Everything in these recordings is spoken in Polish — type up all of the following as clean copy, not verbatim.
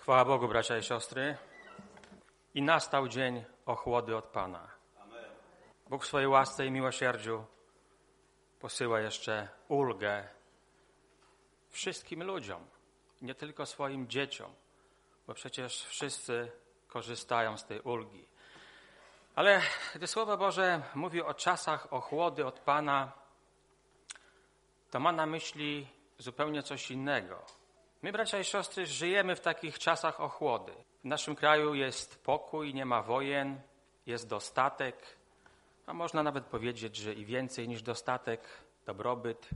Chwała Bogu, bracia i siostry. I nastał dzień ochłody od Pana. Bóg w swojej łasce i miłosierdziu posyła jeszcze ulgę wszystkim ludziom, nie tylko swoim dzieciom, bo przecież wszyscy korzystają z tej ulgi. Ale gdy Słowo Boże mówi o czasach ochłody od Pana, to ma na myśli zupełnie coś innego. My, bracia i siostry, żyjemy w takich czasach ochłody. W naszym kraju jest pokój, nie ma wojen, jest dostatek, a można nawet powiedzieć, że i więcej niż dostatek, dobrobyt.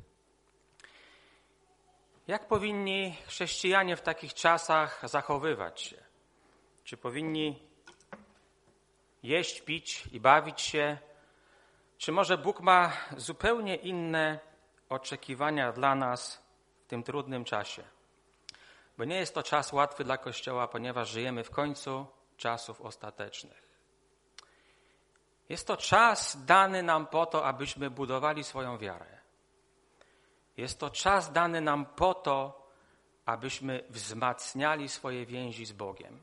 Jak powinni chrześcijanie w takich czasach zachowywać się? Czy powinni jeść, pić i bawić się? Czy może Bóg ma zupełnie inne oczekiwania dla nas w tym trudnym czasie? Bo nie jest to czas łatwy dla Kościoła, ponieważ żyjemy w końcu czasów ostatecznych. Jest to czas dany nam po to, abyśmy budowali swoją wiarę. Jest to czas dany nam po to, abyśmy wzmacniali swoje więzi z Bogiem.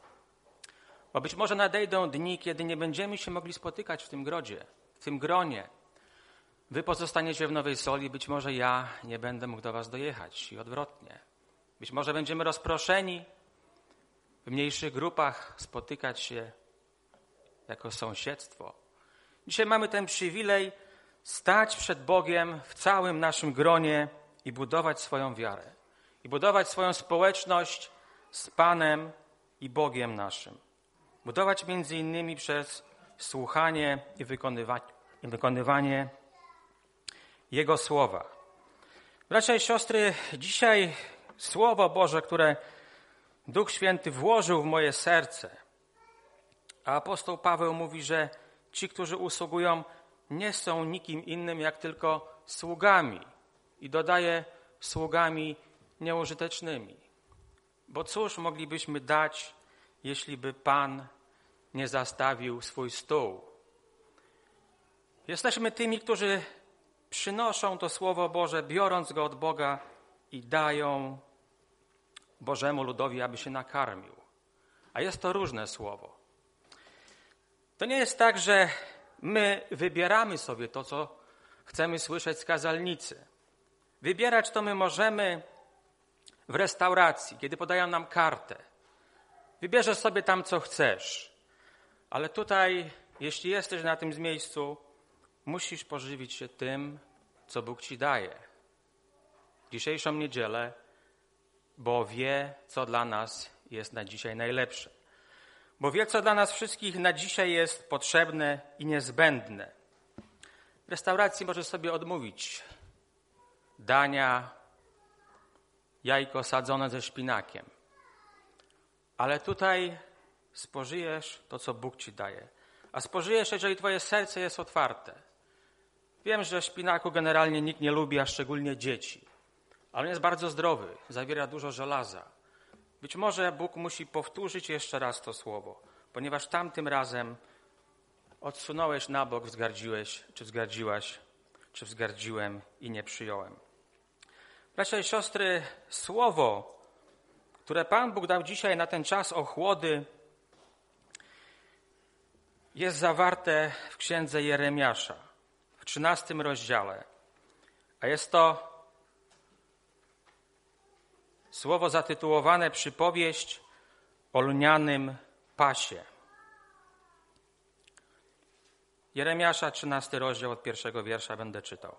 Bo być może nadejdą dni, kiedy nie będziemy się mogli spotykać w tym grodzie, w tym gronie. Wy pozostaniecie w Nowej Soli, być może ja nie będę mógł do was dojechać i odwrotnie. Być może będziemy rozproszeni w mniejszych grupach, spotykać się jako sąsiedztwo. Dzisiaj mamy ten przywilej stać przed Bogiem w całym naszym gronie i budować swoją wiarę. I budować swoją społeczność z Panem i Bogiem naszym. Budować między innymi przez słuchanie i wykonywanie Jego słowa. Bracia i siostry, dzisiaj Słowo Boże, które Duch Święty włożył w moje serce, a apostoł Paweł mówi, że ci, którzy usługują, nie są nikim innym jak tylko sługami. I dodaje sługami nieużytecznymi. Bo cóż moglibyśmy dać, jeśli by Pan nie zastawił swój stół? Jesteśmy tymi, którzy przynoszą to Słowo Boże, biorąc go od Boga i dają Bożemu ludowi, aby się nakarmił. A jest to różne słowo. To nie jest tak, że my wybieramy sobie to, co chcemy słyszeć z kazalnicy. Wybierać to my możemy w restauracji, kiedy podają nam kartę. Wybierzesz sobie tam, co chcesz. Ale tutaj, jeśli jesteś na tym miejscu, musisz pożywić się tym, co Bóg ci daje. Dzisiejszą niedzielę, bo wie, co dla nas jest na dzisiaj najlepsze. Bo wie, co dla nas wszystkich na dzisiaj jest potrzebne i niezbędne. W restauracji możesz sobie odmówić dania, jajko sadzone ze szpinakiem. Ale tutaj spożyjesz to, co Bóg ci daje. A spożyjesz, jeżeli twoje serce jest otwarte. Wiem, że szpinaku generalnie nikt nie lubi, a szczególnie dzieci. Ale on jest bardzo zdrowy, zawiera dużo żelaza. Być może Bóg musi powtórzyć jeszcze raz to słowo, ponieważ tamtym razem odsunąłeś na bok, wzgardziłeś, czy wzgardziłaś, czy wzgardziłem i nie przyjąłem. Bracia i siostry, słowo, które Pan Bóg dał dzisiaj na ten czas ochłody, jest zawarte w księdze Jeremiasza, w 13 rozdziale. A jest to słowo zatytułowane Przypowieść o lnianym pasie. Jeremiasza, 13 rozdział od 1 wiersza będę czytał.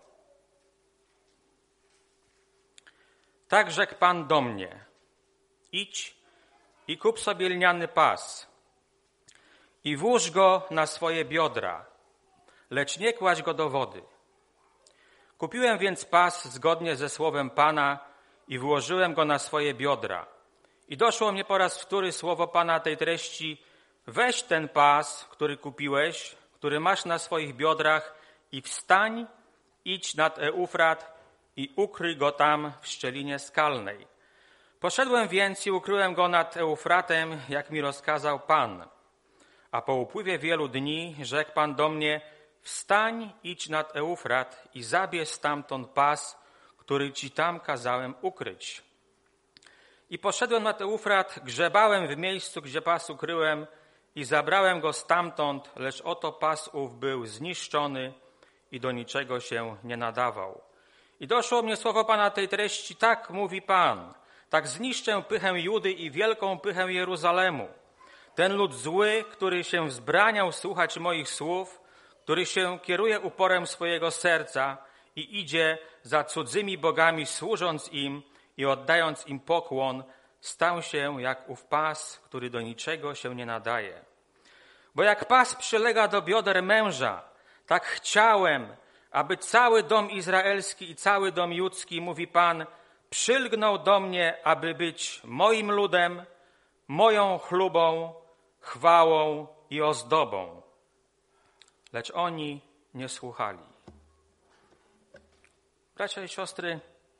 Tak rzekł Pan do mnie: idź i kup sobie lniany pas i włóż go na swoje biodra, lecz nie kładź go do wody. Kupiłem więc pas zgodnie ze słowem Pana i włożyłem go na swoje biodra. I doszło mnie po raz wtóry słowo Pana tej treści: weź ten pas, który kupiłeś, który masz na swoich biodrach i wstań, idź nad Eufrat i ukryj go tam w szczelinie skalnej. Poszedłem więc i ukryłem go nad Eufratem, jak mi rozkazał Pan. A po upływie wielu dni rzekł Pan do mnie: wstań, idź nad Eufrat i zabierz stamtąd pas, który ci tam kazałem ukryć. I poszedłem nad Eufrat, grzebałem w miejscu, gdzie pas ukryłem i zabrałem go stamtąd, lecz oto pas ów był zniszczony i do niczego się nie nadawał. I doszło mnie słowo Pana tej treści, tak mówi Pan, tak zniszczę pychę Judy i wielką pychę Jeruzalemu. Ten lud zły, który się wzbraniał słuchać moich słów, który się kieruje uporem swojego serca i idzie za cudzymi bogami, służąc im i oddając im pokłon, stał się jak ów pas, który do niczego się nie nadaje. Bo jak pas przylega do bioder męża, tak chciałem, aby cały dom izraelski i cały dom judzki, mówi Pan, przylgnął do mnie, aby być moim ludem, moją chlubą, chwałą i ozdobą. Lecz oni nie słuchali. Bracia i siostry,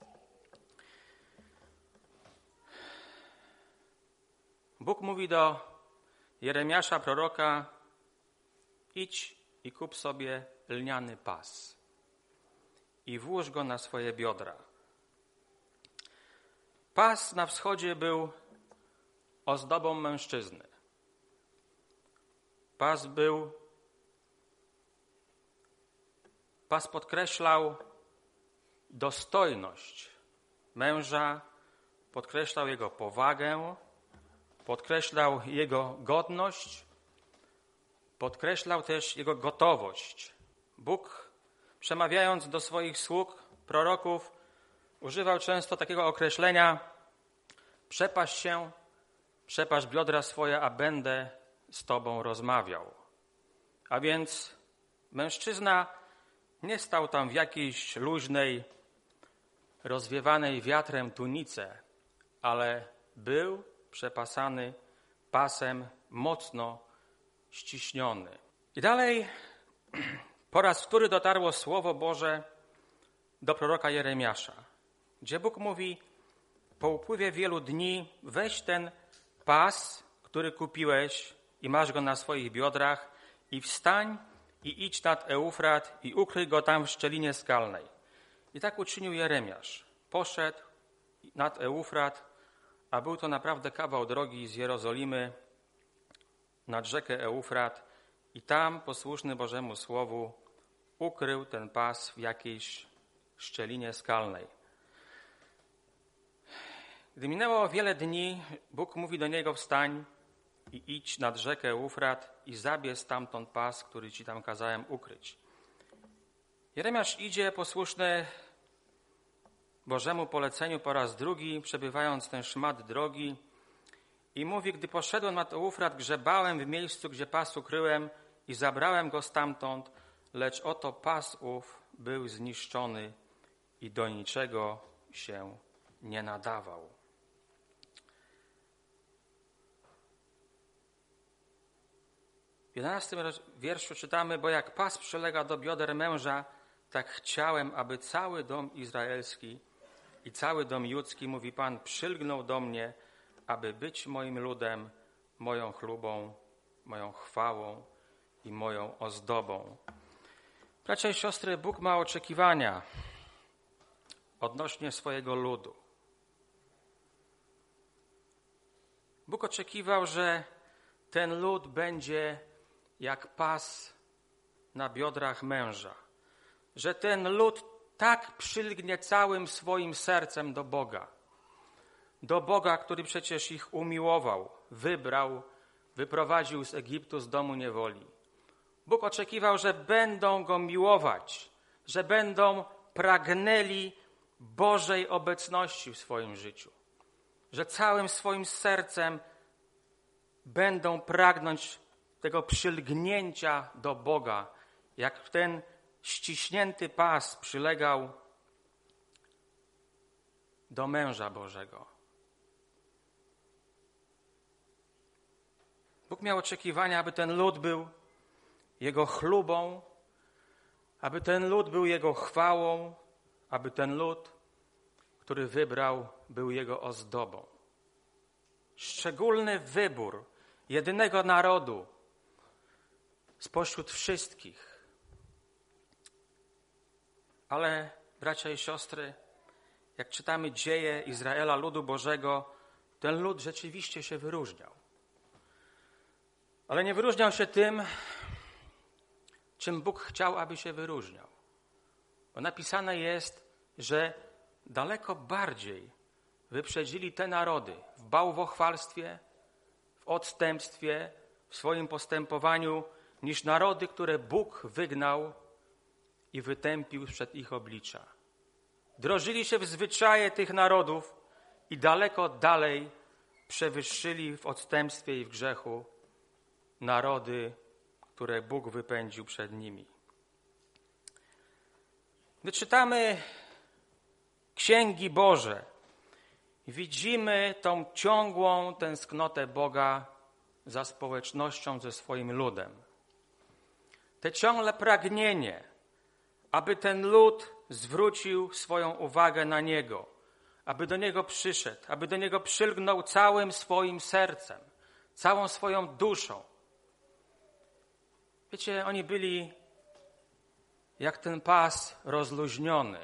Bóg mówi do Jeremiasza, proroka, idź i kup sobie lniany pas i włóż go na swoje biodra. Pas na wschodzie był ozdobą mężczyzny. Pas podkreślał dostojność męża, podkreślał jego powagę, podkreślał jego godność, podkreślał też jego gotowość. Bóg, przemawiając do swoich sług, proroków, używał często takiego określenia: przepaść się, przepaść biodra swoje, a będę z tobą rozmawiał. A więc mężczyzna nie stał tam w jakiejś luźnej, rozwiewanej wiatrem tunice, ale był przepasany pasem mocno ściśniony. I dalej po raz wtóry dotarło Słowo Boże do proroka Jeremiasza, gdzie Bóg mówi: po upływie wielu dni weź ten pas, który kupiłeś i masz go na swoich biodrach, i wstań i idź nad Eufrat i ukryj go tam w szczelinie skalnej. I tak uczynił Jeremiasz. Poszedł nad Eufrat, a był to naprawdę kawał drogi z Jerozolimy nad rzekę Eufrat, i tam, posłuszny Bożemu Słowu, ukrył ten pas w jakiejś szczelinie skalnej. Gdy minęło wiele dni, Bóg mówi do niego: wstań i idź nad rzekę Eufrat i zabierz stamtąd pas, który ci tam kazałem ukryć. Jeremiasz idzie posłuszny Bożemu poleceniu po raz drugi, przebywając ten szmat drogi, i mówi: gdy poszedłem nad Eufrat, grzebałem w miejscu, gdzie pas ukryłem i zabrałem go stamtąd, lecz oto pas ów był zniszczony i do niczego się nie nadawał. W 11 wierszu czytamy: bo jak pas przylega do bioder męża, tak chciałem, aby cały dom izraelski i cały dom judzki, mówi Pan, przylgnął do mnie, aby być moim ludem, moją chlubą, moją chwałą i moją ozdobą. Bracia i siostry, Bóg ma oczekiwania odnośnie swojego ludu. Bóg oczekiwał, że ten lud będzie jak pas na biodrach męża, że ten lud tak przylgnie całym swoim sercem do Boga, który przecież ich umiłował, wybrał, wyprowadził z Egiptu, z domu niewoli. Bóg oczekiwał, że będą Go miłować, że będą pragnęli Bożej obecności w swoim życiu, że całym swoim sercem będą pragnąć tego przylgnięcia do Boga, jak ten ściśnięty pas przylegał do męża Bożego. Bóg miał oczekiwania, aby ten lud był Jego chlubą, aby ten lud był Jego chwałą, aby ten lud, który wybrał, był Jego ozdobą. Szczególny wybór jedynego narodu spośród wszystkich. Ale, bracia i siostry, jak czytamy dzieje Izraela, ludu Bożego, ten lud rzeczywiście się wyróżniał. Ale nie wyróżniał się tym, czym Bóg chciał, aby się wyróżniał. Bo napisane jest, że daleko bardziej wyprzedzili te narody w bałwochwalstwie, w odstępstwie, w swoim postępowaniu, niż narody, które Bóg wygnał i wytępił przed ich oblicza. Wdrożyli się w zwyczaje tych narodów i daleko dalej przewyższyli w odstępstwie i w grzechu narody, które Bóg wypędził przed nimi. Gdy czytamy Księgi Boże, widzimy tą ciągłą tęsknotę Boga za społecznością ze swoim ludem. Te ciągle pragnienie, aby ten lud zwrócił swoją uwagę na Niego, aby do Niego przyszedł, aby do Niego przylgnął całym swoim sercem, całą swoją duszą. Wiecie, oni byli jak ten pas rozluźniony.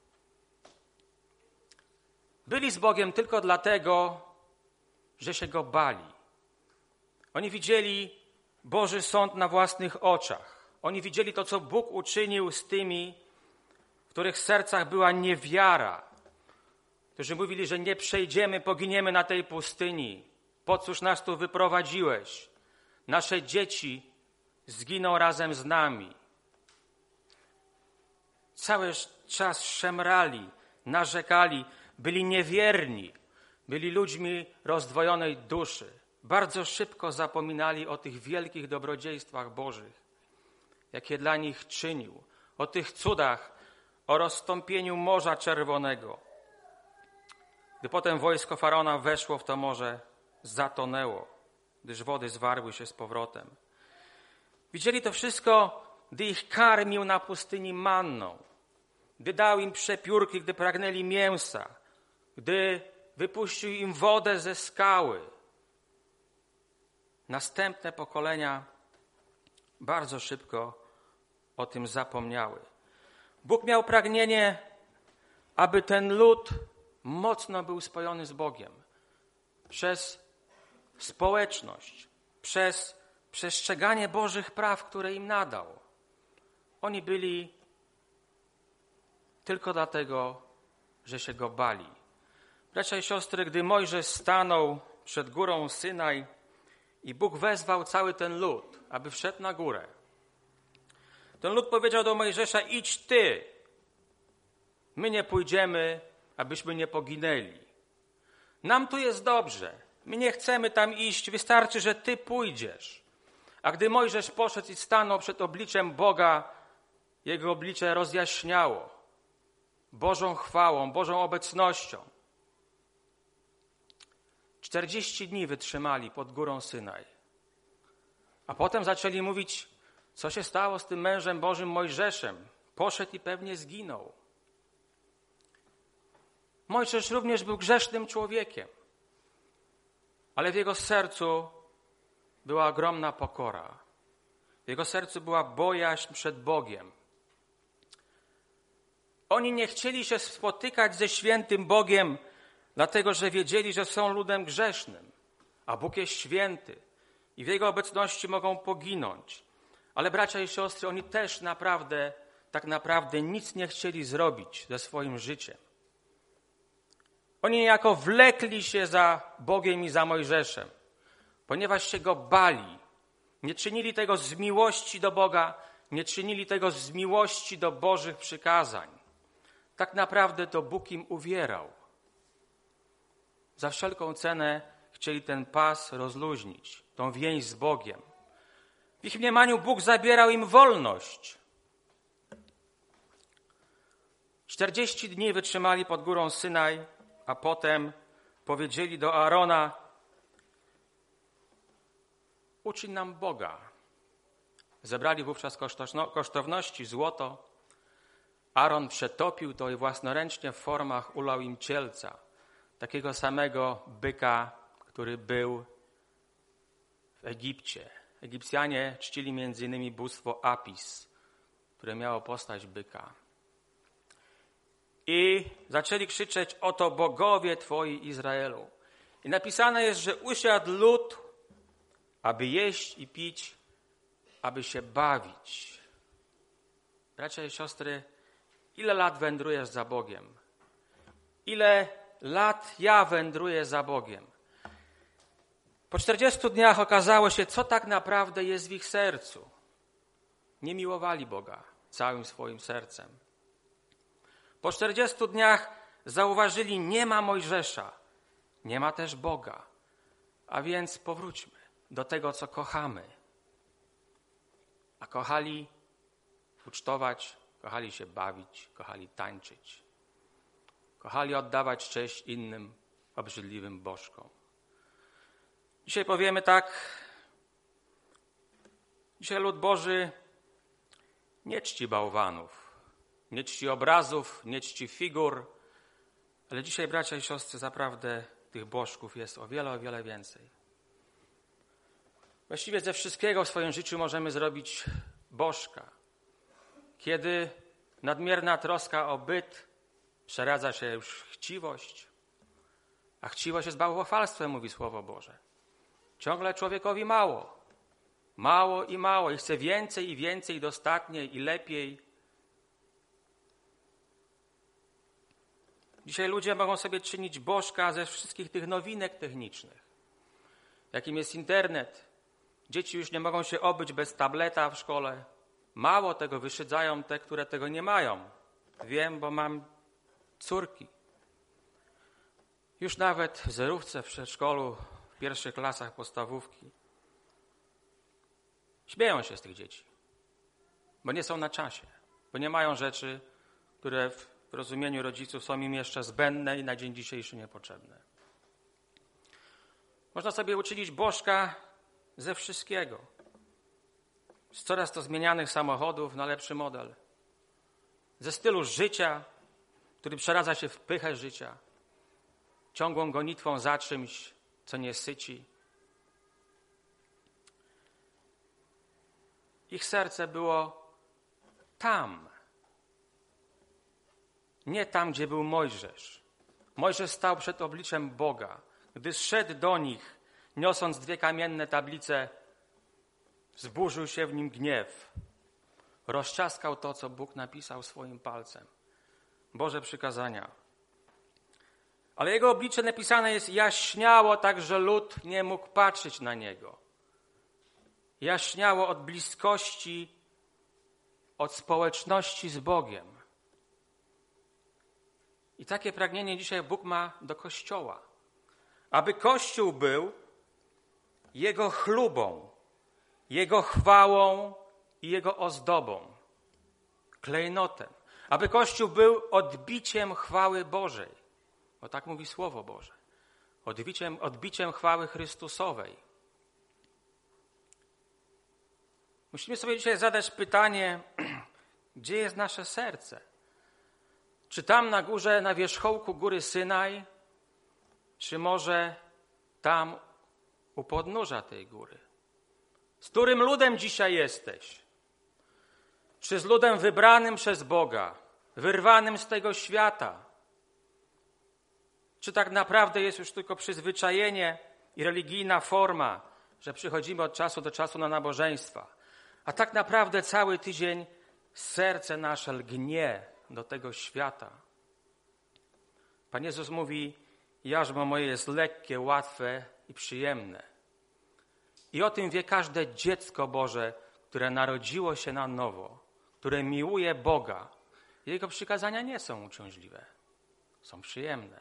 Byli z Bogiem tylko dlatego, że się Go bali. Oni widzieli Boży sąd na własnych oczach. Oni widzieli to, co Bóg uczynił z tymi, w których sercach była niewiara, którzy mówili, że nie przejdziemy, poginiemy na tej pustyni. Po cóż nas tu wyprowadziłeś? Nasze dzieci zginą razem z nami. Cały czas szemrali, narzekali, byli niewierni, byli ludźmi rozdwojonej duszy. Bardzo szybko zapominali o tych wielkich dobrodziejstwach Bożych, jakie dla nich czynił, o tych cudach, o rozstąpieniu Morza Czerwonego. Gdy potem wojsko Faraona weszło w to morze, zatonęło, gdyż wody zwarły się z powrotem. Widzieli to wszystko, gdy ich karmił na pustyni manną, gdy dał im przepiórki, gdy pragnęli mięsa, gdy wypuścił im wodę ze skały. Następne pokolenia bardzo szybko o tym zapomniały. Bóg miał pragnienie, aby ten lud mocno był spojony z Bogiem przez społeczność, przez przestrzeganie Bożych praw, które im nadał. Oni byli tylko dlatego, że się Go bali. Bracia i siostry, gdy Mojżesz stanął przed górą Synaj i Bóg wezwał cały ten lud, aby wszedł na górę, ten lud powiedział do Mojżesza: idź ty, my nie pójdziemy, abyśmy nie poginęli. Nam tu jest dobrze, my nie chcemy tam iść, wystarczy, że ty pójdziesz. A gdy Mojżesz poszedł i stanął przed obliczem Boga, jego oblicze rozjaśniało Bożą chwałą, Bożą obecnością. 40 dni wytrzymali pod górą Synaj. A potem zaczęli mówić, co się stało z tym mężem Bożym Mojżeszem. Poszedł i pewnie zginął. Mojżesz również był grzesznym człowiekiem, ale w jego sercu była ogromna pokora. W jego sercu była bojaźń przed Bogiem. Oni nie chcieli się spotykać ze świętym Bogiem, dlatego że wiedzieli, że są ludem grzesznym, a Bóg jest święty i w Jego obecności mogą poginąć. Ale bracia i siostry, oni też tak naprawdę nic nie chcieli zrobić ze swoim życiem. Oni niejako wlekli się za Bogiem i za Mojżeszem, ponieważ się Go bali. Nie czynili tego z miłości do Boga, nie czynili tego z miłości do Bożych przykazań. Tak naprawdę to Bóg im uwierał. Za wszelką cenę chcieli ten pas rozluźnić, tą więź z Bogiem. W ich mniemaniu Bóg zabierał im wolność. 40 dni wytrzymali pod górą Synaj, a potem powiedzieli do Aarona: uczyń nam Boga. Zebrali wówczas kosztowności, złoto. Aaron przetopił to i własnoręcznie w formach ulał im cielca, takiego samego byka, który był w Egipcie. Egipcjanie czcili m.in. bóstwo Apis, które miało postać byka. I zaczęli krzyczeć: oto bogowie Twoi, Izraelu. I napisane jest, że usiadł lud, aby jeść i pić, aby się bawić. Bracia i siostry, ile lat wędrujesz za Bogiem? Ile lat ja wędruję za Bogiem? Po 40 dniach okazało się, co tak naprawdę jest w ich sercu. Nie miłowali Boga całym swoim sercem. Po 40 dniach zauważyli, nie ma Mojżesza, nie ma też Boga. A więc powróćmy do tego, co kochamy. A kochali ucztować, kochali się bawić, kochali tańczyć. Kochali oddawać cześć innym obrzydliwym bożkom. Dzisiaj powiemy tak, dzisiaj lud Boży nie czci bałwanów, nie czci obrazów, nie czci figur, ale dzisiaj, bracia i siostry, zaprawdę tych bożków jest o wiele więcej. Właściwie ze wszystkiego w swoim życiu możemy zrobić bożka. Kiedy nadmierna troska o byt przeradza się już w chciwość, a chciwość jest bałwochwalstwem, mówi Słowo Boże. Ciągle człowiekowi mało i chce więcej i więcej, dostatniej i lepiej. Dzisiaj ludzie mogą sobie czynić bożka ze wszystkich tych nowinek technicznych, jakim jest internet. Dzieci już nie mogą się obyć bez tableta w szkole. Mało tego, wyszydzają te, które tego nie mają. Wiem, bo mam córki. Już nawet w zerówce w przedszkolu, w pierwszych klasach podstawówki śmieją się z tych dzieci, bo nie są na czasie, bo nie mają rzeczy, które w rozumieniu rodziców są im jeszcze zbędne i na dzień dzisiejszy niepotrzebne. Można sobie uczynić bożka ze wszystkiego. Z coraz to zmienianych samochodów na lepszy model. Ze stylu życia, który przeradza się w pychę życia. Ciągłą gonitwą za czymś, co nie syci. Ich serce było tam. Nie tam, gdzie był Mojżesz. Mojżesz stał przed obliczem Boga. Gdy zszedł do nich, niosąc 2 kamienne tablice, wzburzył się w nim gniew. Roztrzaskał to, co Bóg napisał swoim palcem. Boże przykazania. Ale jego oblicze napisane jest jaśniało, tak że lud nie mógł patrzeć na niego. Jaśniało od bliskości, od społeczności z Bogiem. I takie pragnienie dzisiaj Bóg ma do Kościoła. Aby Kościół był Jego chlubą, Jego chwałą i Jego ozdobą, klejnotem. Aby Kościół był odbiciem chwały Bożej, bo tak mówi Słowo Boże. Odbiciem chwały Chrystusowej. Musimy sobie dzisiaj zadać pytanie, gdzie jest nasze serce? Czy tam na górze, na wierzchołku góry Synaj, czy może tam u podnóża tej góry? Z którym ludem dzisiaj jesteś? Czy z ludem wybranym przez Boga, wyrwanym z tego świata? Czy tak naprawdę jest już tylko przyzwyczajenie i religijna forma, że przychodzimy od czasu do czasu na nabożeństwa, a tak naprawdę cały tydzień serce nasze lgnie do tego świata? Pan Jezus mówi, jarzmo moje jest lekkie, łatwe i przyjemne. I o tym wie każde dziecko Boże, które narodziło się na nowo, które miłuje Boga. Jego przykazania nie są uciążliwe, są przyjemne.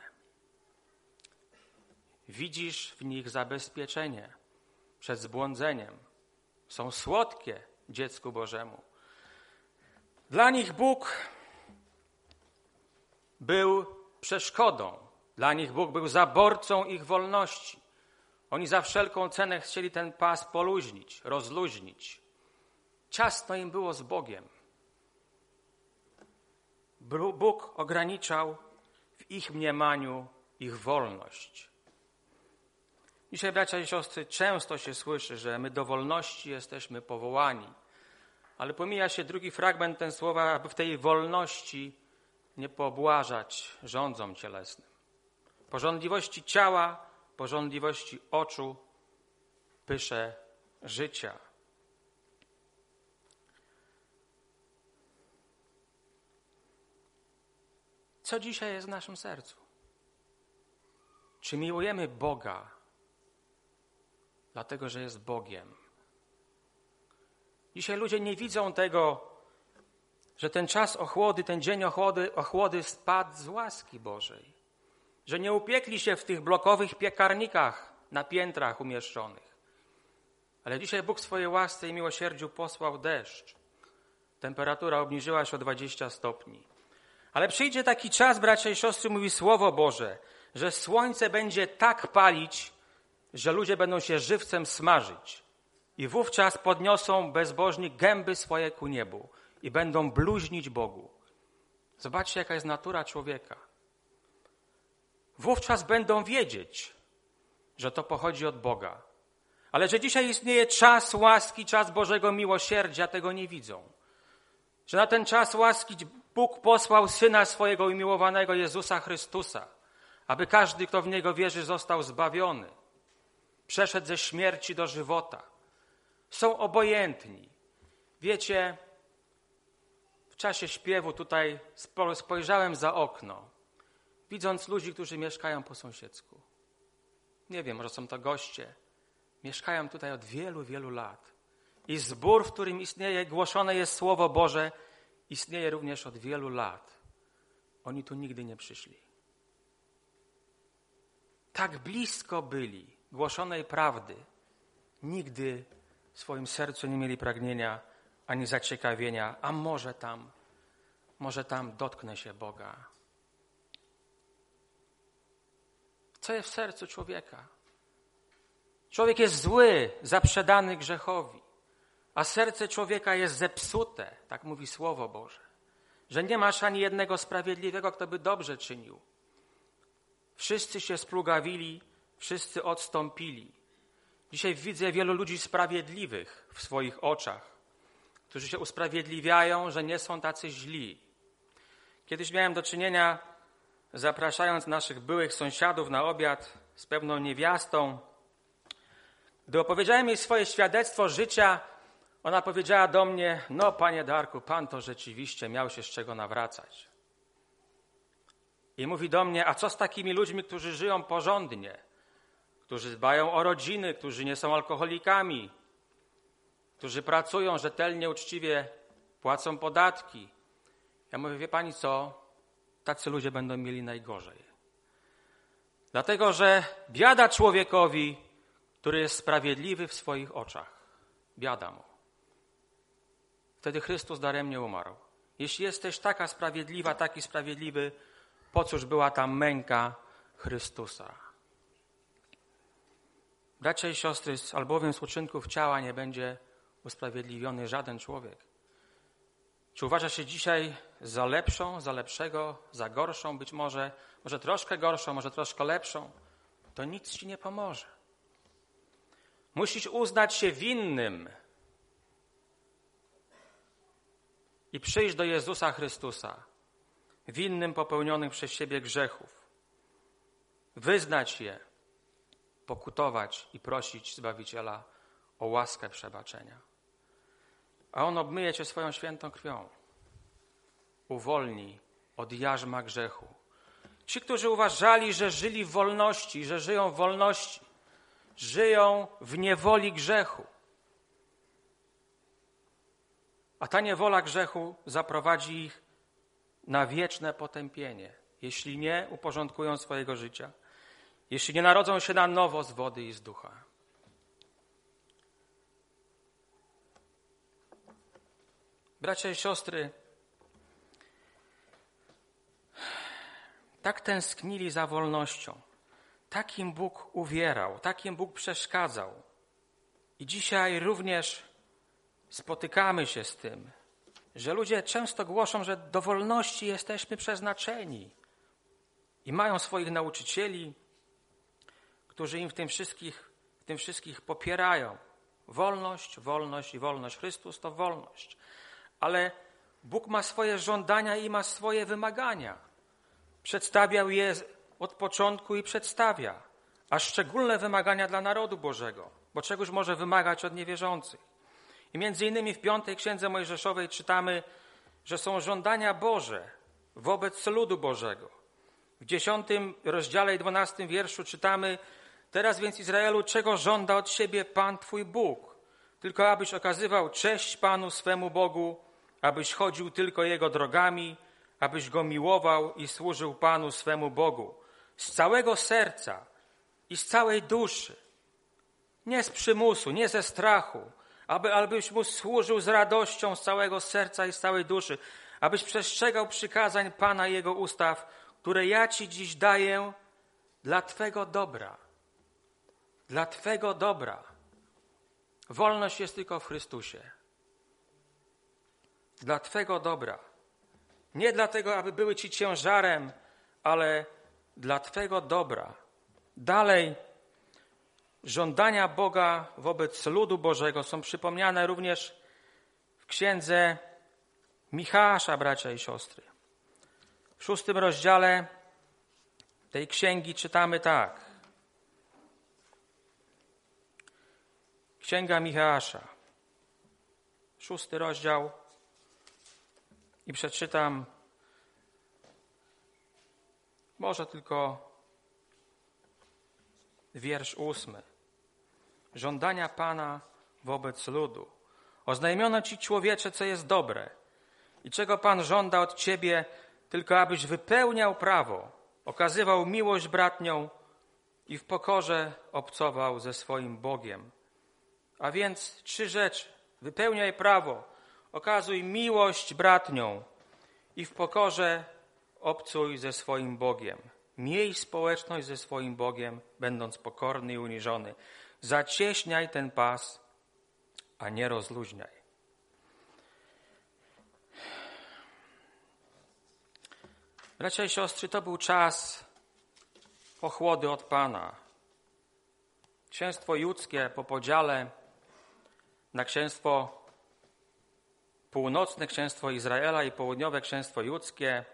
Widzisz w nich zabezpieczenie przed zbłądzeniem. Są słodkie dziecku Bożemu. Dla nich Bóg był przeszkodą. Dla nich Bóg był zaborcą ich wolności. Oni za wszelką cenę chcieli ten pas poluźnić, rozluźnić. Ciasno im było z Bogiem. Bóg ograniczał w ich mniemaniu ich wolność. Dzisiaj, bracia i siostry, często się słyszy, że my do wolności jesteśmy powołani. Ale pomija się drugi fragment ten słowa, aby w tej wolności nie pobłażać rządzom cielesnym. Pożądliwości ciała, pożądliwości oczu, pysze życia. Co dzisiaj jest w naszym sercu? Czy miłujemy Boga, dlatego że jest Bogiem? Dzisiaj ludzie nie widzą tego, że ten czas ochłody, ten dzień ochłody spadł z łaski Bożej. Że nie upiekli się w tych blokowych piekarnikach na piętrach umieszczonych. Ale dzisiaj Bóg w swojej łasce i miłosierdziu posłał deszcz. Temperatura obniżyła się o 20 stopni. Ale przyjdzie taki czas, bracia i siostry, mówi Słowo Boże, że słońce będzie tak palić, że ludzie będą się żywcem smażyć. I wówczas podniosą bezbożni gęby swoje ku niebu i będą bluźnić Bogu. Zobaczcie, jaka jest natura człowieka. Wówczas będą wiedzieć, że to pochodzi od Boga. Ale że dzisiaj istnieje czas łaski, czas Bożego miłosierdzia, tego nie widzą. Że na ten czas łaski Bóg posłał Syna swojego umiłowanego Jezusa Chrystusa, aby każdy, kto w Niego wierzy, został zbawiony. Przeszedł ze śmierci do żywota. Są obojętni. Wiecie, w czasie śpiewu tutaj spojrzałem za okno, widząc ludzi, którzy mieszkają po sąsiedzku. Nie wiem, może są to goście. Mieszkają tutaj od wielu, wielu lat. I zbór, w którym istnieje, głoszone jest Słowo Boże, istnieje również od wielu lat. Oni tu nigdy nie przyszli. Tak blisko byli głoszonej prawdy. Nigdy w swoim sercu nie mieli pragnienia ani zaciekawienia, a może tam dotknę się Boga. Co jest w sercu człowieka? Człowiek jest zły, zaprzedany grzechowi, a serce człowieka jest zepsute, tak mówi Słowo Boże, że nie masz ani jednego sprawiedliwego, kto by dobrze czynił. Wszyscy się splugawili, wszyscy odstąpili. Dzisiaj widzę wielu ludzi sprawiedliwych w swoich oczach, którzy się usprawiedliwiają, że nie są tacy źli. Kiedyś miałem do czynienia, zapraszając naszych byłych sąsiadów na obiad z pewną niewiastą. Gdy opowiedziałem jej swoje świadectwo życia, ona powiedziała do mnie: no, panie Darku, pan to rzeczywiście miał się z czego nawracać. I mówi do mnie: a co z takimi ludźmi, którzy żyją porządnie, którzy dbają o rodziny, którzy nie są alkoholikami, którzy pracują rzetelnie, uczciwie, płacą podatki? Ja mówię: wie pani co? Tacy ludzie będą mieli najgorzej. Dlatego, że biada człowiekowi, który jest sprawiedliwy w swoich oczach. Biada mu. Wtedy Chrystus daremnie umarł. Jeśli jesteś taka sprawiedliwa, taki sprawiedliwy, po cóż była ta męka Chrystusa? Bracia i siostry, albowiem z uczynków ciała nie będzie usprawiedliwiony żaden człowiek. Czy uważasz się dzisiaj za lepszą, za lepszego, za gorszą, być może troszkę gorszą, może troszkę lepszą? To nic ci nie pomoże. Musisz uznać się winnym i przyjść do Jezusa Chrystusa, winnym popełnionych przez siebie grzechów. Wyznać je, pokutować i prosić Zbawiciela o łaskę przebaczenia. A On obmyje cię swoją świętą krwią. Uwolni od jarzma grzechu. Ci, którzy uważali, że żyli w wolności, że żyją w wolności, żyją w niewoli grzechu. A ta niewola grzechu zaprowadzi ich na wieczne potępienie, jeśli nie uporządkują swojego życia, jeśli nie narodzą się na nowo z wody i z ducha. Bracia i siostry, tak tęsknili za wolnością, tak im Bóg uwierał, tak im Bóg przeszkadzał. I dzisiaj również spotykamy się z tym, że ludzie często głoszą, że do wolności jesteśmy przeznaczeni i mają swoich nauczycieli, którzy im w tym wszystkich popierają. Wolność, wolność i wolność. Chrystus to wolność. Ale Bóg ma swoje żądania i ma swoje wymagania. Przedstawiał je od początku i przedstawia. a szczególne wymagania dla narodu Bożego, bo czegoś może wymagać od niewierzących. I między innymi w 5 Księdze Mojżeszowej czytamy, że są żądania Boże wobec ludu Bożego. W 10 rozdziale i 12 wierszu czytamy: teraz więc Izraelu, czego żąda od siebie Pan Twój Bóg? Tylko abyś okazywał cześć Panu swemu Bogu, abyś chodził tylko Jego drogami, abyś Go miłował i służył Panu swemu Bogu z całego serca i z całej duszy. Nie z przymusu, nie ze strachu, abyś Mu służył z radością z całego serca i z całej duszy, abyś przestrzegał przykazań Pana i Jego ustaw, które ja Ci dziś daję dla Twego dobra. Dla Twego dobra. Wolność jest tylko w Chrystusie. Dla Twego dobra. Nie dlatego, aby były Ci ciężarem, ale dla Twego dobra. Dalej, żądania Boga wobec ludu Bożego są przypomniane również w księdze Micheasza, bracia i siostry. W 6 rozdziale tej księgi czytamy tak. Księga Micheasza, 6 rozdział i przeczytam może tylko wiersz 8. Żądania Pana wobec ludu. Oznajmiono Ci, człowiecze, co jest dobre i czego Pan żąda od Ciebie, tylko abyś wypełniał prawo, okazywał miłość bratnią i w pokorze obcował ze swoim Bogiem. A więc 3 rzeczy. Wypełniaj prawo, okazuj miłość bratnią i w pokorze obcuj ze swoim Bogiem. Miej społeczność ze swoim Bogiem, będąc pokorny i uniżony. Zacieśniaj ten pas, a nie rozluźniaj. Bracia i siostry, to był czas ochłody od Pana. Księstwo judzkie po podziale na księstwo północne, księstwo Izraela i południowe księstwo judzkie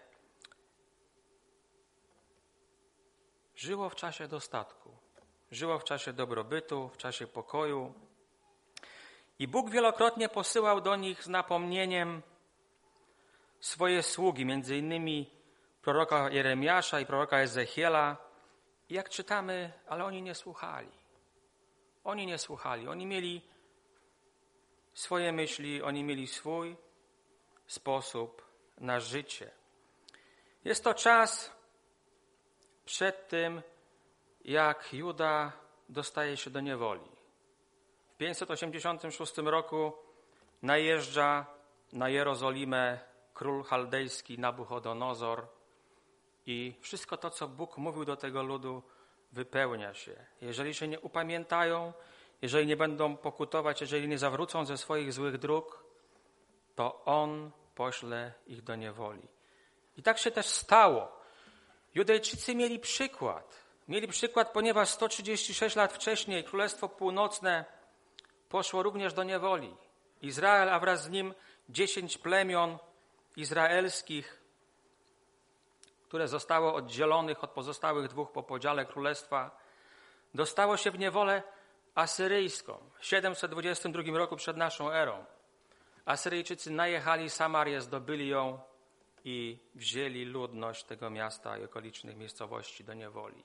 żyło w czasie dostatku, żyło w czasie dobrobytu, w czasie pokoju. I Bóg wielokrotnie posyłał do nich z napomnieniem swoje sługi, między innymi proroka Jeremiasza i proroka Ezechiela. I jak czytamy, ale oni nie słuchali. Oni nie słuchali. Oni mieli swoje myśli, oni mieli swój sposób na życie. Jest to czas przed tym, jak Juda dostaje się do niewoli. W 586 roku najeżdża na Jerozolimę król chaldejski Nabuchodonozor i wszystko to, co Bóg mówił do tego ludu, wypełnia się. Jeżeli się nie upamiętają, jeżeli nie będą pokutować, jeżeli nie zawrócą ze swoich złych dróg, to On pośle ich do niewoli. I tak się też stało. Judejczycy mieli przykład. Mieli przykład, ponieważ 136 lat wcześniej Królestwo Północne poszło również do niewoli. Izrael, a wraz z nim 10 plemion izraelskich, które zostało oddzielonych od pozostałych 2 po podziale królestwa, dostało się w niewolę asyryjską. W 722 roku przed naszą erą Asyryjczycy najechali Samarię, zdobyli ją i wzięli ludność tego miasta i okolicznych miejscowości do niewoli.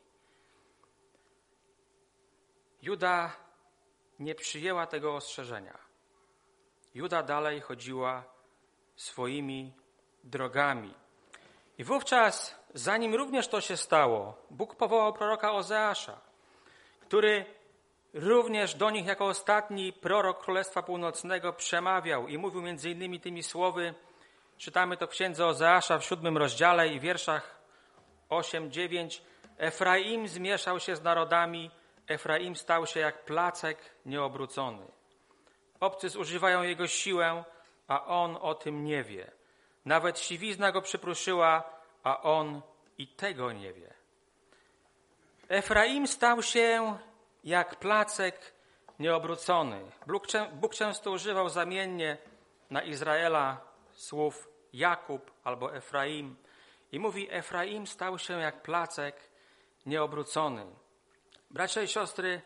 Juda nie przyjęła tego ostrzeżenia. Juda dalej chodziła swoimi drogami. I wówczas, zanim również to się stało, Bóg powołał proroka Ozeasza, który również do nich jako ostatni prorok Królestwa Północnego przemawiał i mówił między innymi tymi słowy. Czytamy to w księdze Ozeasza w 7 rozdziale i wierszach 8-9. Efraim zmieszał się z narodami, Efraim stał się jak placek nieobrócony. Obcy zużywają jego siłę, a on o tym nie wie. Nawet siwizna go przypruszyła, a on i tego nie wie. Efraim stał się jak placek nieobrócony. Bóg często używał zamiennie na Izraela słów Jakub albo Efraim. I mówi, Efraim stał się jak placek nieobrócony. Bracia i siostry,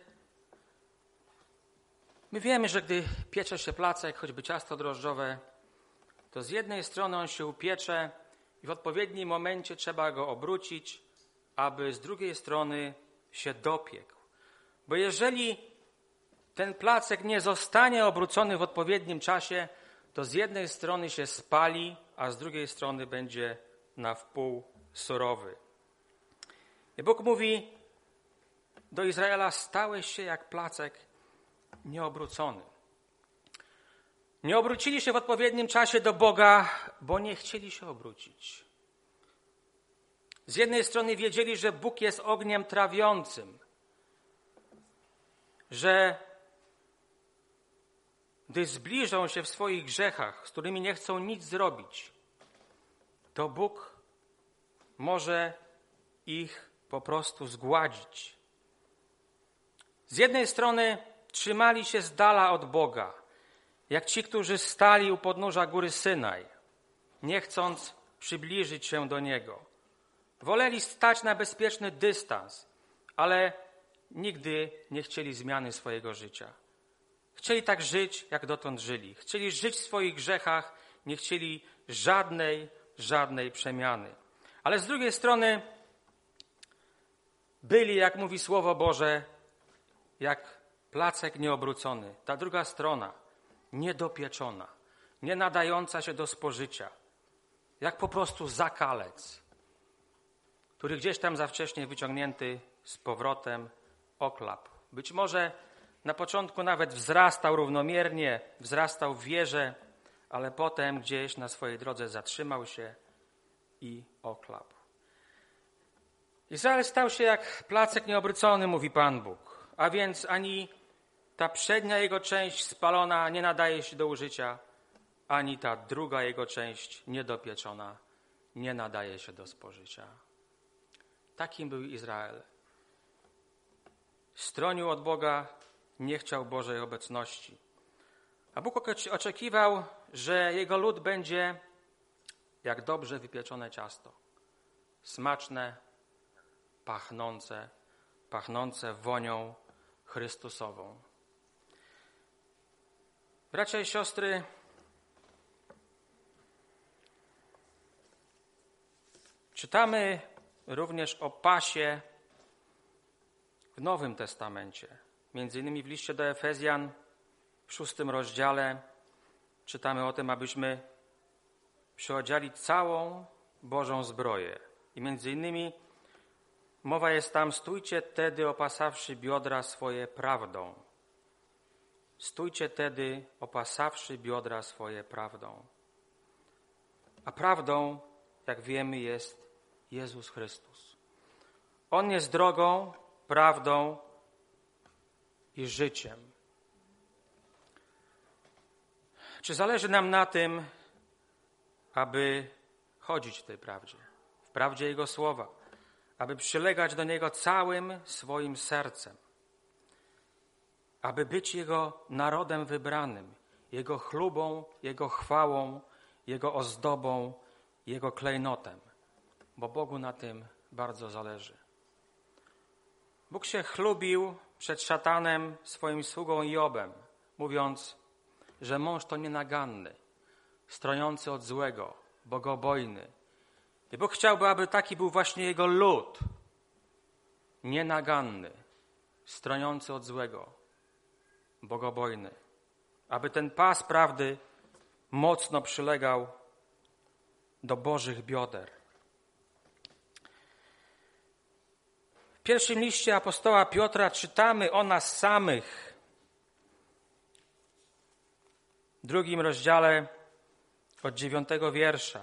my wiemy, że gdy piecze się placek, choćby ciasto drożdżowe, to z jednej strony on się upiecze i w odpowiednim momencie trzeba go obrócić, aby z drugiej strony się dopiekł. Bo jeżeli ten placek nie zostanie obrócony w odpowiednim czasie, to z jednej strony się spali, a z drugiej strony będzie na wpół surowy. I Bóg mówi do Izraela: stałeś się jak placek nieobrócony. Nie obrócili się w odpowiednim czasie do Boga, bo nie chcieli się obrócić. Z jednej strony wiedzieli, że Bóg jest ogniem trawiącym, że gdy zbliżą się w swoich grzechach, z którymi nie chcą nic zrobić, to Bóg może ich po prostu zgładzić. Z jednej strony trzymali się z dala od Boga, jak ci, którzy stali u podnóża góry Synaj, nie chcąc przybliżyć się do Niego. Woleli stać na bezpieczny dystans, ale nigdy nie chcieli zmiany swojego życia. Chcieli tak żyć, jak dotąd żyli. Chcieli żyć w swoich grzechach, nie chcieli żadnej przemiany. Ale z drugiej strony byli, jak mówi Słowo Boże, jak placek nieobrócony. Ta druga strona, niedopieczona, nie nadająca się do spożycia. Jak po prostu zakalec, który gdzieś tam za wcześnie wyciągnięty z powrotem oklap. Być może na początku nawet wzrastał równomiernie, wzrastał w wierze, ale potem gdzieś na swojej drodze zatrzymał się i oklapł. Izrael stał się jak placek nieobrócony, mówi Pan Bóg, a więc ani ta przednia jego część spalona nie nadaje się do użycia, ani ta druga jego część niedopieczona nie nadaje się do spożycia. Takim był Izrael. Stronił od Boga, nie chciał Bożej obecności. A Bóg oczekiwał, że jego lud będzie jak dobrze wypieczone ciasto. Smaczne, pachnące wonią Chrystusową. Bracia i siostry, czytamy również o pasie w Nowym Testamencie. Między innymi w liście do Efezjan w 6 rozdziale czytamy o tym, abyśmy przyodziali całą Bożą zbroję. I między innymi mowa jest tam: stójcie tedy opasawszy biodra swoje prawdą. Stójcie tedy opasawszy biodra swoje prawdą. A prawdą, jak wiemy, jest Jezus Chrystus. On jest drogą, prawdą i życiem. Czy zależy nam na tym, aby chodzić w tej prawdzie, w prawdzie Jego słowa, aby przylegać do Niego całym swoim sercem, aby być Jego narodem wybranym, Jego chlubą, Jego chwałą, Jego ozdobą, Jego klejnotem, bo Bogu na tym bardzo zależy. Bóg się chlubił przed szatanem swoim sługą Jobem, mówiąc, że mąż to nienaganny, stroniący od złego, bogobojny. I Bóg chciałby, aby taki był właśnie Jego lud, nienaganny, stroniący od złego, bogobojny. Aby ten pas prawdy mocno przylegał do Bożych bioder. W pierwszym liście apostoła Piotra czytamy o nas samych. W 2 rozdziale od 9 wiersza.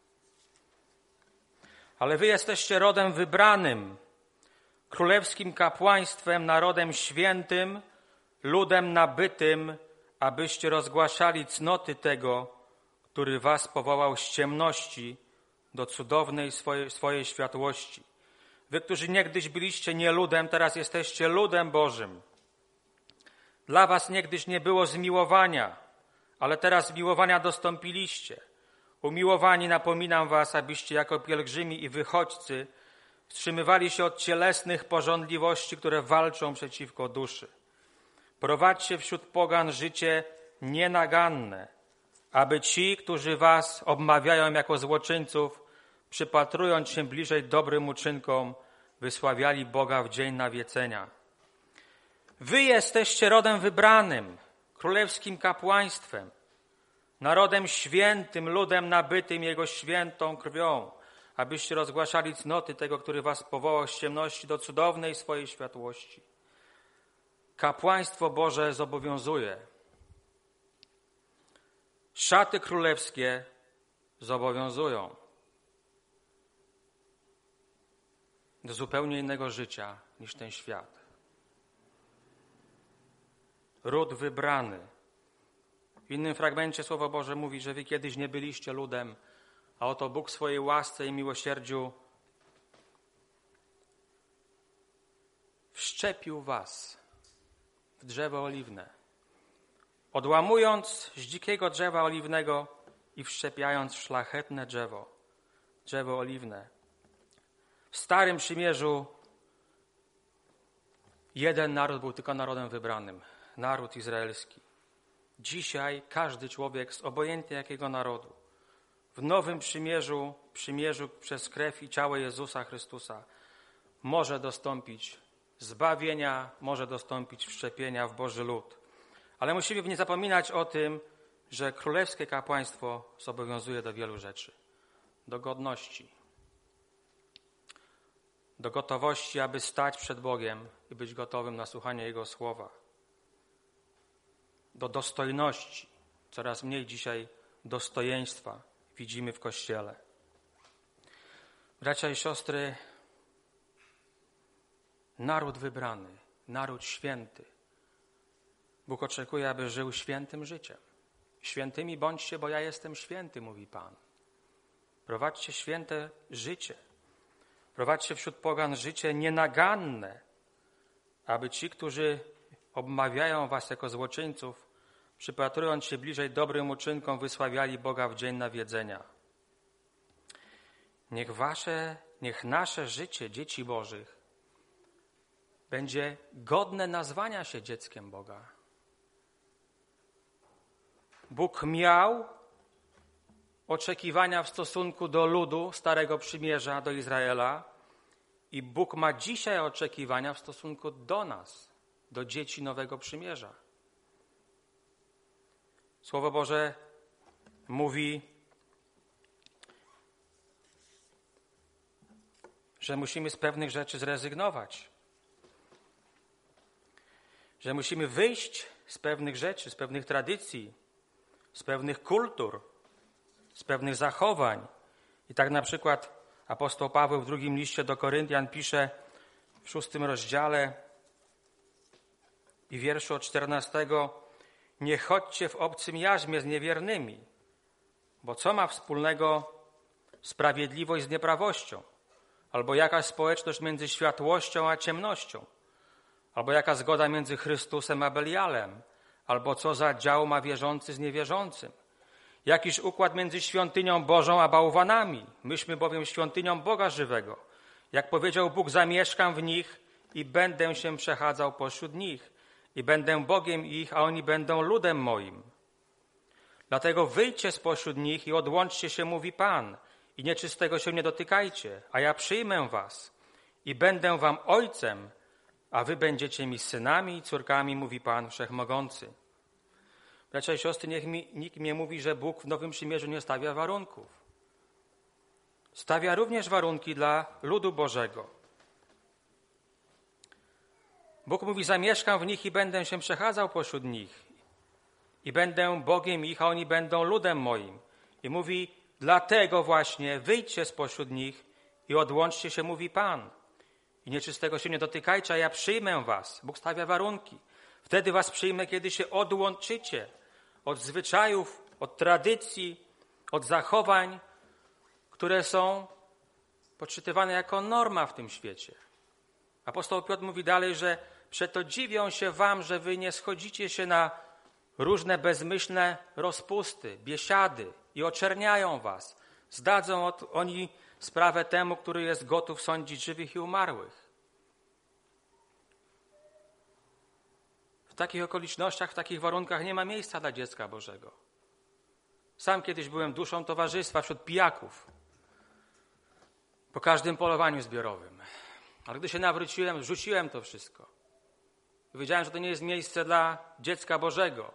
Ale wy jesteście rodem wybranym, królewskim kapłaństwem, narodem świętym, ludem nabytym, abyście rozgłaszali cnoty tego, który was powołał z ciemności do cudownej swojej światłości. Wy, którzy niegdyś byliście nie ludem, teraz jesteście ludem Bożym. Dla was niegdyś nie było zmiłowania, ale teraz zmiłowania dostąpiliście. Umiłowani, napominam was, abyście jako pielgrzymi i wychodźcy Wstrzymywali się od cielesnych pożądliwości, które walczą przeciwko duszy. Prowadźcie wśród pogan życie nienaganne, aby ci, którzy was obmawiają jako złoczyńców, przypatrując się bliżej dobrym uczynkom, wysławiali Boga w dzień nawiedzenia. Wy jesteście rodem wybranym, królewskim kapłaństwem, narodem świętym, ludem nabytym Jego świętą krwią, abyście rozgłaszali cnoty tego, który was powołał z ciemności do cudownej swojej światłości. Kapłaństwo Boże zobowiązuje. Szaty królewskie zobowiązują do zupełnie innego życia niż ten świat. Ród wybrany. W innym fragmencie Słowo Boże mówi, że wy kiedyś nie byliście ludem, a oto Bóg w swojej łasce i miłosierdziu wszczepił was w drzewo oliwne, odłamując z dzikiego drzewa oliwnego i wszczepiając w szlachetne drzewo oliwne. W Starym Przymierzu jeden naród był tylko narodem wybranym, naród izraelski. Dzisiaj każdy człowiek z obojętnie jakiego narodu w Nowym Przymierzu przez krew i ciało Jezusa Chrystusa może dostąpić zbawienia, może dostąpić wszczepienia w Boży lud. Ale musimy nie zapominać o tym, że królewskie kapłaństwo zobowiązuje do wielu rzeczy. Do godności, do gotowości, aby stać przed Bogiem i być gotowym na słuchanie Jego słowa. Do dostojności. Coraz mniej dzisiaj dostojeństwa widzimy w Kościele. Bracia i siostry, naród wybrany, naród święty. Bóg oczekuje, aby żył świętym życiem. Świętymi bądźcie, bo ja jestem święty, mówi Pan. Prowadźcie święte życie. Prowadźcie wśród pogan życie nienaganne, aby ci, którzy obmawiają was jako złoczyńców, przypatrując się bliżej dobrym uczynkom, wysławiali Boga w dzień nawiedzenia. Niech nasze życie dzieci Bożych będzie godne nazwania się dzieckiem Boga. Bóg miał oczekiwania w stosunku do ludu Starego Przymierza, do Izraela, i Bóg ma dzisiaj oczekiwania w stosunku do nas, do dzieci Nowego Przymierza. Słowo Boże mówi, że musimy z pewnych rzeczy zrezygnować, że musimy wyjść z pewnych rzeczy, z pewnych tradycji, z pewnych kultur, z pewnych zachowań. I tak na przykład apostoł Paweł w drugim liście do Koryntian pisze w 6 rozdziale i wierszu od 14: nie chodźcie w obcym jarzmie z niewiernymi, bo co ma wspólnego sprawiedliwość z nieprawością? Albo jakaś społeczność między światłością a ciemnością? Albo jaka zgoda między Chrystusem a Belialem? Albo co za dział ma wierzący z niewierzącym? Jakiż układ między świątynią Bożą a bałwanami? Myśmy bowiem świątynią Boga żywego. Jak powiedział Bóg, zamieszkam w nich i będę się przechadzał pośród nich. I będę Bogiem ich, a oni będą ludem moim. Dlatego wyjdźcie spośród nich i odłączcie się, mówi Pan, i nieczystego się nie dotykajcie, a ja przyjmę was i będę wam ojcem, a wy będziecie mi synami i córkami, mówi Pan Wszechmogący. Bracia i siostry, nikt nie mówi, że Bóg w Nowym Przymierzu nie stawia warunków. Stawia również warunki dla ludu Bożego. Bóg mówi, zamieszkam w nich i będę się przechadzał pośród nich. I będę Bogiem ich, a oni będą ludem moim. I mówi, dlatego właśnie wyjdźcie spośród nich i odłączcie się, mówi Pan. I nieczystego się nie dotykajcie, a ja przyjmę was. Bóg stawia warunki. Wtedy was przyjmę, kiedy się odłączycie od zwyczajów, od tradycji, od zachowań, które są podczytywane jako norma w tym świecie. Apostoł Piotr mówi dalej, że przeto dziwią się wam, że wy nie schodzicie się na różne bezmyślne rozpusty, biesiady i oczerniają was. Oni sprawę temu, który jest gotów sądzić żywych i umarłych. W takich okolicznościach, w takich warunkach nie ma miejsca dla dziecka Bożego. Sam kiedyś byłem duszą towarzystwa wśród pijaków po każdym polowaniu zbiorowym. Ale gdy się nawróciłem, rzuciłem to wszystko. Wiedziałem, że to nie jest miejsce dla dziecka Bożego.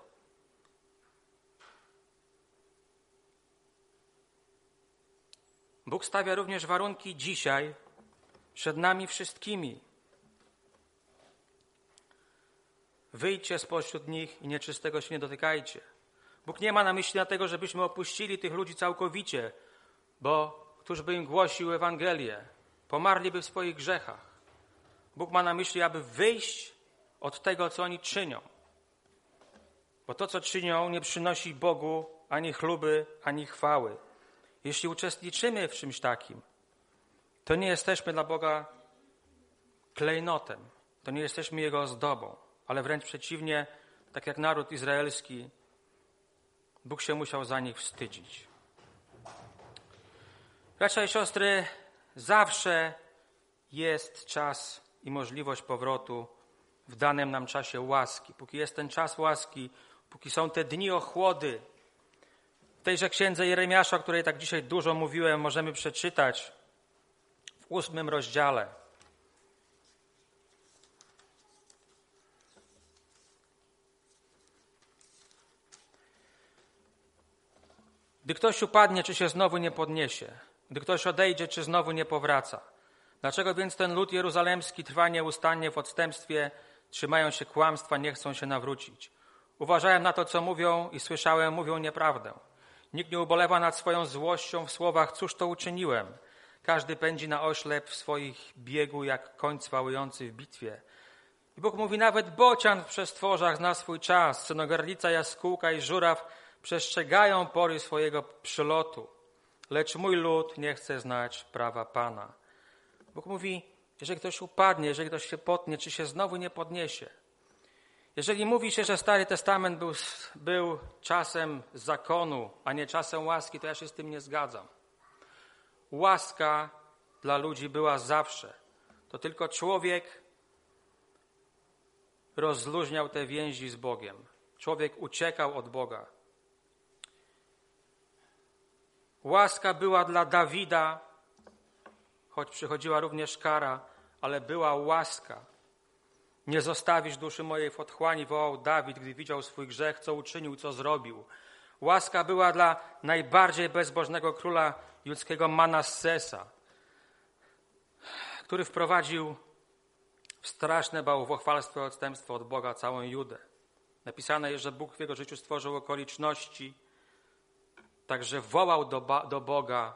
Bóg stawia również warunki dzisiaj przed nami wszystkimi. Wyjdźcie spośród nich i nieczystego się nie dotykajcie. Bóg nie ma na myśli dlatego, żebyśmy opuścili tych ludzi całkowicie, bo któż by im głosił Ewangelię, pomarliby w swoich grzechach. Bóg ma na myśli, aby wyjść od tego, co oni czynią. Bo to, co czynią, nie przynosi Bogu ani chluby, ani chwały. Jeśli uczestniczymy w czymś takim, to nie jesteśmy dla Boga klejnotem, to nie jesteśmy Jego ozdobą, ale wręcz przeciwnie, tak jak naród izraelski, Bóg się musiał za nich wstydzić. Bracia i siostry, zawsze jest czas i możliwość powrotu w danym nam czasie łaski. Póki jest ten czas łaski, póki są te dni ochłody, w tejże księdze Jeremiasza, o której tak dzisiaj dużo mówiłem, możemy przeczytać w 8 rozdziale. Gdy ktoś upadnie, czy się znowu nie podniesie? Gdy ktoś odejdzie, czy znowu nie powraca? Dlaczego więc ten lud jeruzalemski trwa nieustannie w odstępstwie, trzymają się kłamstwa, nie chcą się nawrócić? Uważałem na to, co mówią i słyszałem, mówią nieprawdę. Nikt nie ubolewa nad swoją złością w słowach, cóż to uczyniłem? Każdy pędzi na oślep w swoich biegu, jak koń cwałujący w bitwie. I Bóg mówi, nawet bocian w przestworzach zna swój czas, synogarlica, jaskółka i żuraw przestrzegają pory swojego przylotu, lecz mój lud nie chce znać prawa Pana. Bóg mówi, jeżeli ktoś upadnie, jeżeli ktoś się potnie, czy się znowu nie podniesie. Jeżeli mówi się, że Stary Testament był czasem zakonu, a nie czasem łaski, to ja się z tym nie zgadzam. Łaska dla ludzi była zawsze. To tylko człowiek rozluźniał te więzi z Bogiem. Człowiek uciekał od Boga. Łaska była dla Dawida, choć przychodziła również kara, ale była łaska. Nie zostawisz duszy mojej w otchłani, wołał Dawid, gdy widział swój grzech, co uczynił, co zrobił. Łaska była dla najbardziej bezbożnego króla judzkiego Manassesa, który wprowadził w straszne bałwochwalstwo i odstępstwo od Boga całą Judę. Napisane jest, że Bóg w jego życiu stworzył okoliczności, także wołał do Boga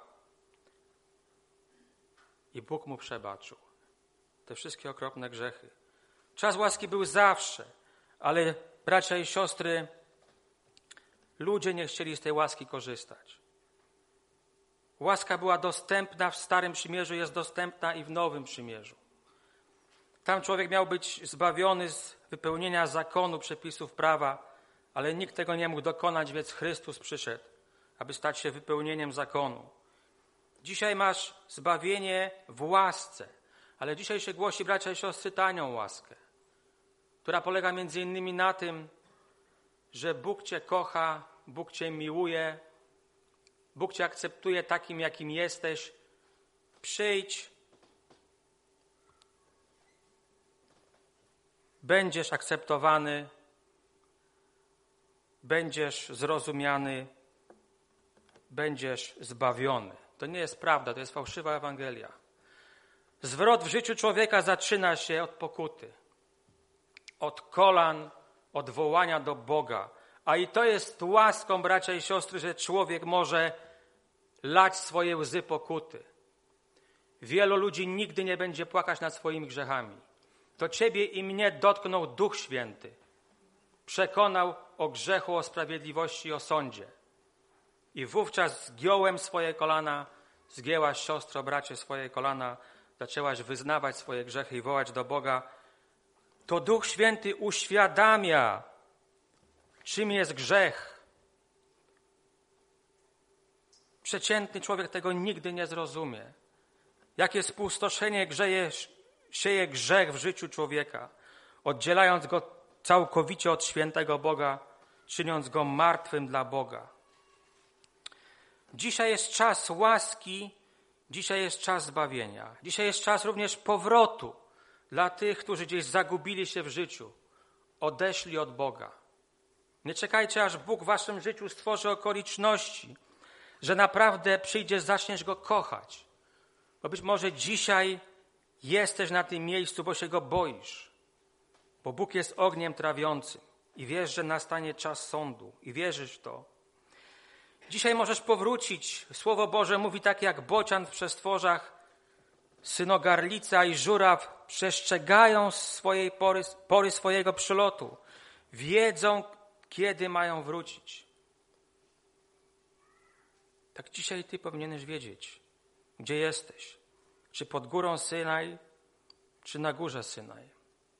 i Bóg mu przebaczył te wszystkie okropne grzechy. Czas łaski był zawsze, ale bracia i siostry, ludzie nie chcieli z tej łaski korzystać. Łaska była dostępna w Starym Przymierzu, jest dostępna i w Nowym Przymierzu. Tam człowiek miał być zbawiony z wypełnienia zakonu, przepisów prawa, ale nikt tego nie mógł dokonać, więc Chrystus przyszedł, aby stać się wypełnieniem zakonu. Dzisiaj masz zbawienie w łasce, ale dzisiaj się głosi, bracia i siostry, tanią łaskę, która polega między innymi na tym, że Bóg cię kocha, Bóg cię miłuje, Bóg cię akceptuje takim, jakim jesteś. Przyjdź, będziesz akceptowany, będziesz zrozumiany, będziesz zbawiony. To nie jest prawda, to jest fałszywa Ewangelia. Zwrot w życiu człowieka zaczyna się od pokuty, od kolan, od wołania do Boga. A i to jest łaską, bracia i siostry, że człowiek może lać swoje łzy pokuty. Wielu ludzi nigdy nie będzie płakać nad swoimi grzechami. To ciebie i mnie dotknął Duch Święty. Przekonał o grzechu, o sprawiedliwości i o sądzie. I wówczas zgiąłem swoje kolana, zgięłaś, siostro, bracie, swoje kolana, zaczęłaś wyznawać swoje grzechy i wołać do Boga. To Duch Święty uświadamia, czym jest grzech. Przeciętny człowiek tego nigdy nie zrozumie. Jakie spustoszenie sieje grzech w życiu człowieka, oddzielając go całkowicie od świętego Boga, czyniąc go martwym dla Boga. Dzisiaj jest czas łaski, dzisiaj jest czas zbawienia. Dzisiaj jest czas również powrotu dla tych, którzy gdzieś zagubili się w życiu, odeszli od Boga. Nie czekajcie, aż Bóg w waszym życiu stworzy okoliczności, że naprawdę przyjdziesz, zaczniesz Go kochać. Bo być może dzisiaj jesteś na tym miejscu, bo się Go boisz. Bo Bóg jest ogniem trawiącym i wiesz, że nastanie czas sądu i wierzysz w to. Dzisiaj możesz powrócić. Słowo Boże mówi tak jak bocian w przestworzach, synogarlica i żuraw przestrzegają swojej pory swojego przylotu. Wiedzą, kiedy mają wrócić. Tak dzisiaj ty powinieneś wiedzieć, gdzie jesteś. Czy pod górą Synaj, czy na górze Synaj.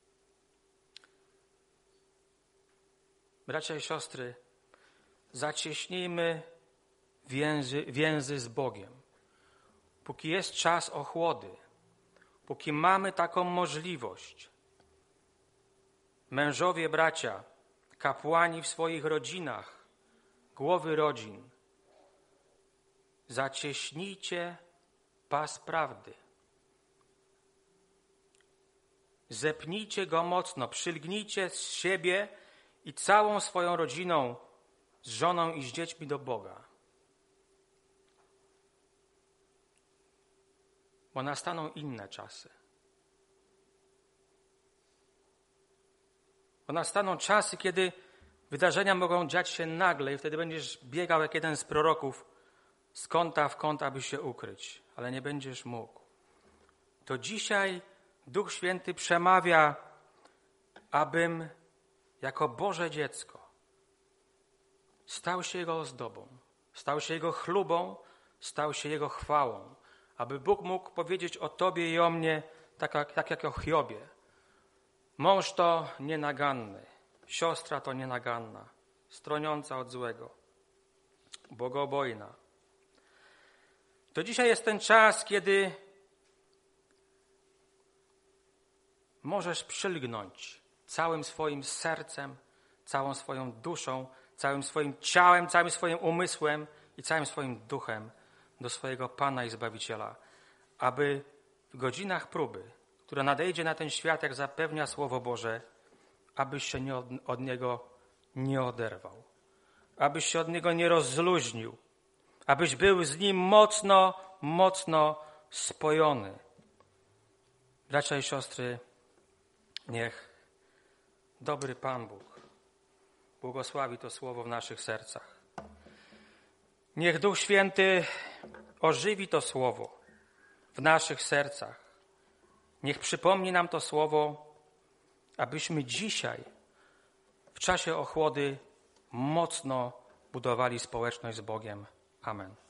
Bracia i siostry, zacieśnijmy więzy z Bogiem. Póki jest czas ochłody, póki mamy taką możliwość, mężowie, bracia, kapłani w swoich rodzinach, głowy rodzin, zacieśnijcie pas prawdy. Zepnijcie go mocno, przylgnijcie z siebie i całą swoją rodziną, z żoną i z dziećmi do Boga. Bo nastaną inne czasy. Bo nastaną czasy, kiedy wydarzenia mogą dziać się nagle i wtedy będziesz biegał jak jeden z proroków z kąta w kąt, aby się ukryć, ale nie będziesz mógł. To dzisiaj Duch Święty przemawia, abym jako Boże dziecko stał się Jego ozdobą, stał się Jego chlubą, stał się Jego chwałą. Aby Bóg mógł powiedzieć o Tobie i o mnie tak jak o Hiobie. Mąż to nienaganny, siostra to nienaganna, stroniąca od złego, bogobojna. To dzisiaj jest ten czas, kiedy możesz przylgnąć całym swoim sercem, całą swoją duszą, całym swoim ciałem, całym swoim umysłem i całym swoim duchem do swojego Pana i Zbawiciela, aby w godzinach próby, która nadejdzie na ten świat, jak zapewnia Słowo Boże, abyś się od Niego nie oderwał, abyś się od Niego nie rozluźnił, abyś był z Nim mocno, mocno spojony. Bracia i siostry, niech dobry Pan Bóg błogosławi to słowo w naszych sercach. Niech Duch Święty ożywi to słowo w naszych sercach. Niech przypomni nam to słowo, abyśmy dzisiaj w czasie ochłody mocno budowali społeczność z Bogiem. Amen.